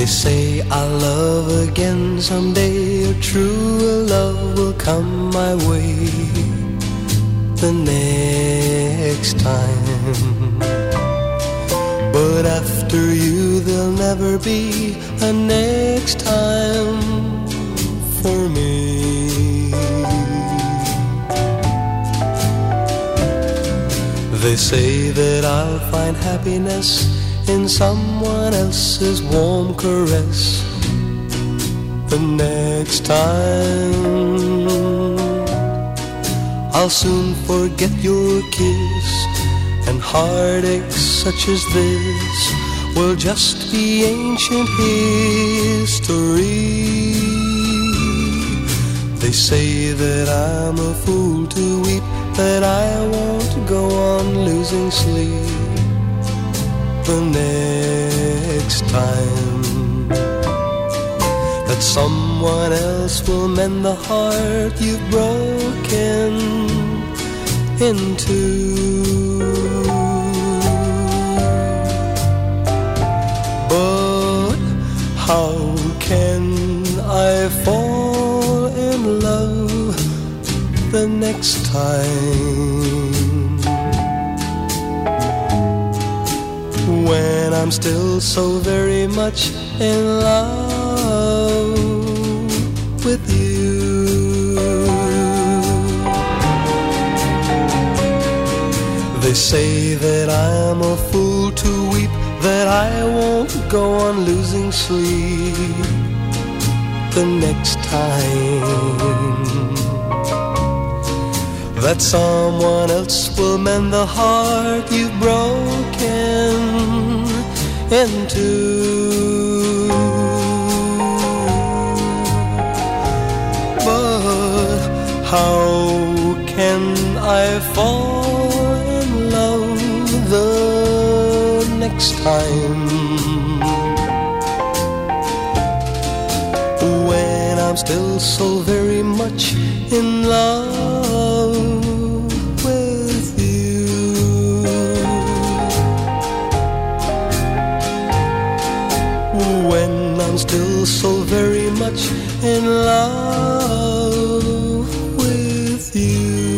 say I'll love again someday, a true love will come my way the next time. But after you there'll never be a next time for me. They say that I'll find happiness in someone else's warm caress the next time. I'll soon forget your kiss, and heartaches such as this will just be ancient history. They say that I'm a fool to weep, that I won't go on losing sleep the next time. That someone else will mend the heart you've broken into. But how can I fall in love the next time when I'm still so very much in love with you? They say that I'm a fool to weep, that I won't go on losing sleep the next time. That someone else will mend the heart you've broken into. But how can I fall in love the next time when I'm still so very much in love with you? When I'm still so very much in love with you.